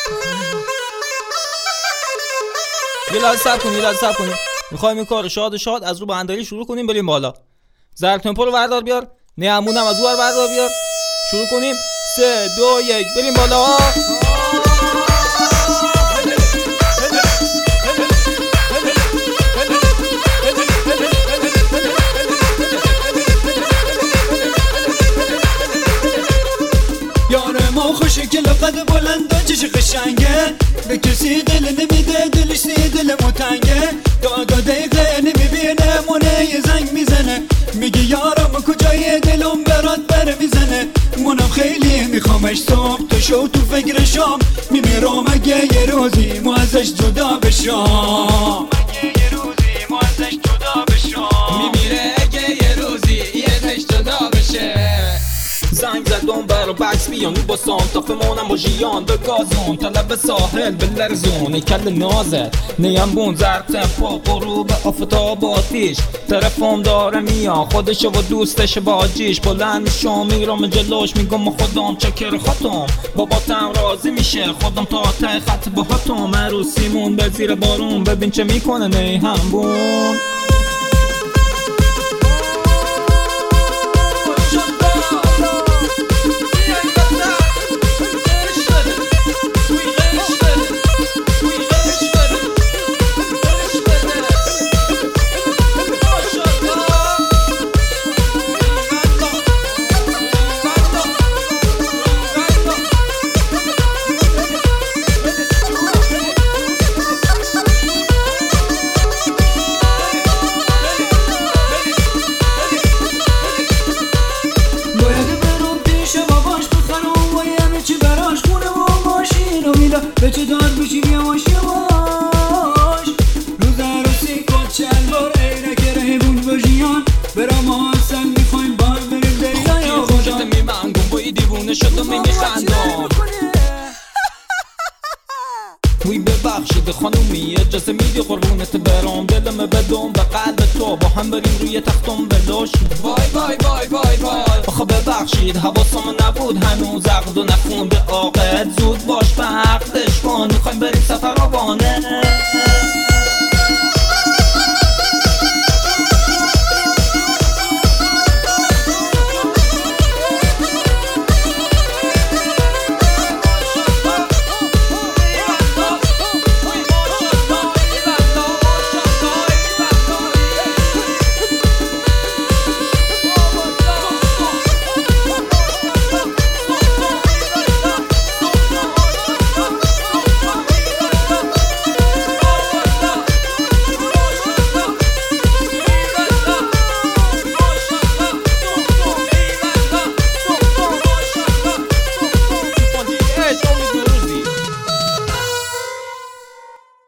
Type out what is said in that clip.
یه لحظه صبر کنیم. میخوایم این کار شاد از رو بندری شروع کنیم بریم بالا. ضرب تمپو رو بردار بیار. نعمونم از اون بردار بیار. شروع کنیم. 3 2 1 بریم بالا. یار ما خوشه که لقد بلند و چش قشنگه، به کسی دل نمیده دلش سی دل متنگه، دادا دقیقه نمیبینه مونه یه زنگ میزنه، میگه یارم کجای دلم برات بره میزنه، منم خیلی میخوامش صبح تو شو تو فکر شام، میمیرم اگه یه روزی ما ازش جدا بشام، میمیره اگه یه روزی ازش جدا بشه. زنگ زدم برا بکس بیان با سانتافمونم با جیان به گازون طلب ساحل به لرزون کل نازت نیم بون ضرب تمپو غروب آفتاب آتیش طرفم داره میان خودش و دوستش باجیش بلند شام میرم جلوش میگم خودم چکر خطم باباتم راضی میشه خودم تا ته خط با هاتم عروسیمون به زیر بارون ببین چه میکنه نیهم بون. به چه داد بشیم یواش یواش روز عروسی کد چند بار عینک رهبون باشیان برام آسن میخوایم بار بریم دیگه یا خوشت میمنگم بایی دیوونه شدم میخندم وی ببخشید خانومی اجازه میدی قربونت برام دلم بدم و قلب تو با هم بریم روی تختم بلوش وای وای وای وای وای آخه ببخشید حواسم نبود هنوز عقد و نخونده عاقد زود باش به عقدش کن میخوایم بریم سفر آبانه